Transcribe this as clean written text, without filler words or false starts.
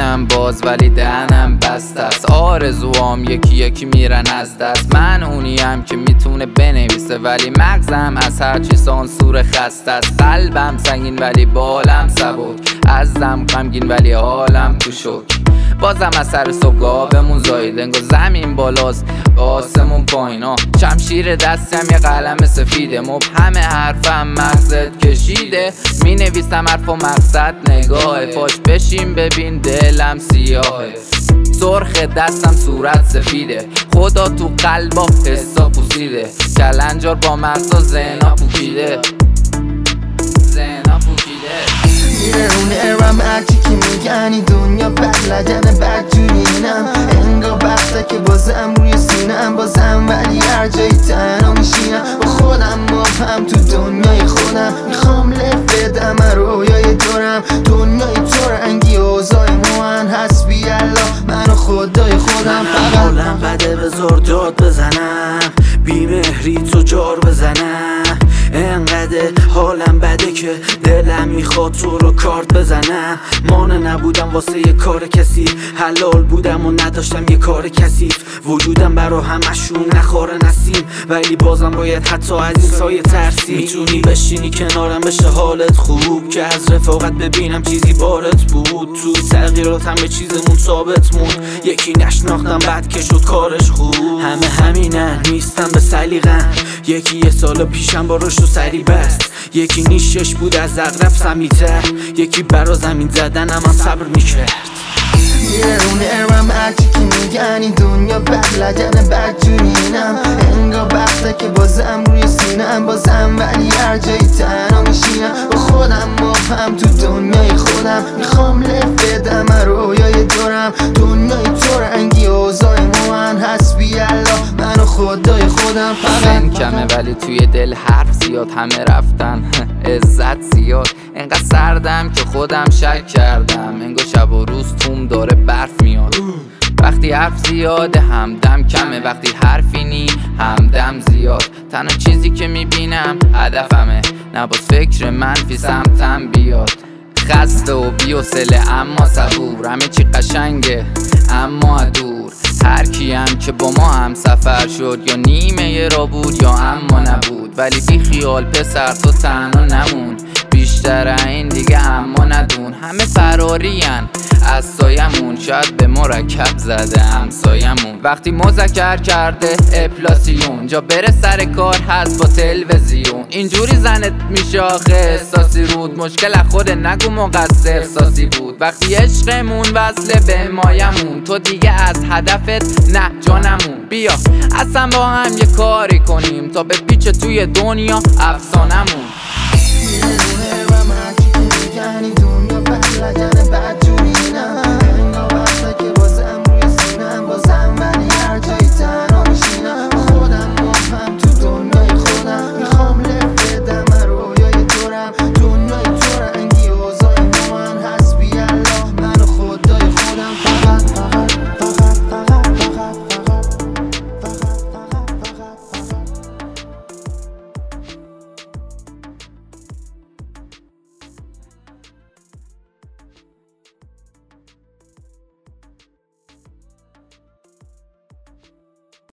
زبونم باز ولی دهنم بسته است. آرزوام یکی یکی میرن از دست. من اونیم که میتونه بنویسه ولی مغزم از هرچی سانسور خسته است. قلبم سنگین ولی بالم سبک، ازم غمگین ولی حالم تو شوک. بازم از سر صبح گاومون زایده، انگار زمین بالاست آسمون پایینا. شمشیر دستم یه قلم سفیده، مبهم حرفم مغزت کشیده. می نویسم حرف و مقصد نگاهه، پاش بشین ببین دلم سیاهه. سرخ دستم صورت سفیده، خدا تو قلبا حسا پوسیده. کلنجار با مغزا ذهنا پوکیده، ذهنا پوکیده. میره اون ارم هرچی که میگنی دنیا بد لجن بد جورینم. انگار بخته که بازم روی سینم بازم، ولی هر جایی تنها میشینم با خودم. مبهم تو دنیای خودم، میخوام لف بدم رویای دورم. دنیای تو رنگی اوضاع موان، حسبی الله من و خدای خودم. فقط حالم بده بذار داد بزنم، بیمهری تو جار بزنم. انقدر حالم بده که دلم میخواد تو رو کارت بزنم. مانع نبودم واسه یه کار کسی، حلال بودم و نداشتم یه کار کسی. وجودم برا همشون نخواره نسیم، ولی بازم باید حتی از این سایه ترسی. میتونی بشینی کنارم بشه حالت خوب، که از رفاقت ببینم چیزی بارت بود. تو تغییراتم به چیزمون ثابت موند، یکی نشناختم بعد که شد کارش خوب. همه همینن نیستم به سلیقه‌ام، یکی یه سال پیشم با رشد و سری بست. یکی نیشش بود از اغرب سمیتر، یکی برا زمین زدنم هم صبر میکرد. میره اون ارم هرچی که میگنی دنیا بد لجن بد جورینم. انگار بخته که بازم روی سینم بازم، ولی هر جایی تنها میشینم با خودم. مبهم تو دنیای خودم، میخوام لف بدم رویای دورم. دنیای تو رنگی اوضاع موان، حسبی الله من و خدای خودم. سن کمه ولی توی دل حرف زیاد، همه رفتن عزت زیاد. انقدر سردم که خودم شک کردم، انگار شب و روز توم داره برف میاد. وقتی حرف زیاده همدم کمه، وقتی حرفی نی همدم زیاد. تنها چیزی که میبینم هدفمه، نباز فکر منفی سمتم بیاد. خسته و بی‌حوصله اما صبور، همه چی قشنگه اما دور. هر کیم که با ما هم سفر شد، یا نیمه را بود یا اما نبود. ولی بی خیال پسر تو تنها نمون، بیشتر این دیگه اما ندون. همه فرارین از سایمون، شاید به مرکب زده همسایمون. وقتی مذکر کرده اپلاسیون، جا بره سر کار هست با تلویزیون. اینجوری زنت میشه آخه احساسی رود، مشکل از خود نگو مقصر احساسی بود. وقتی عشقمون وصله به مایمون، تو دیگه از هدفت نه جانمون. بیا اصلا با هم یه کاری کنیم تا به پیچ توی دنیا افسانمون. میره اون ارم هرچی که میگنی دنیا بد لجن بد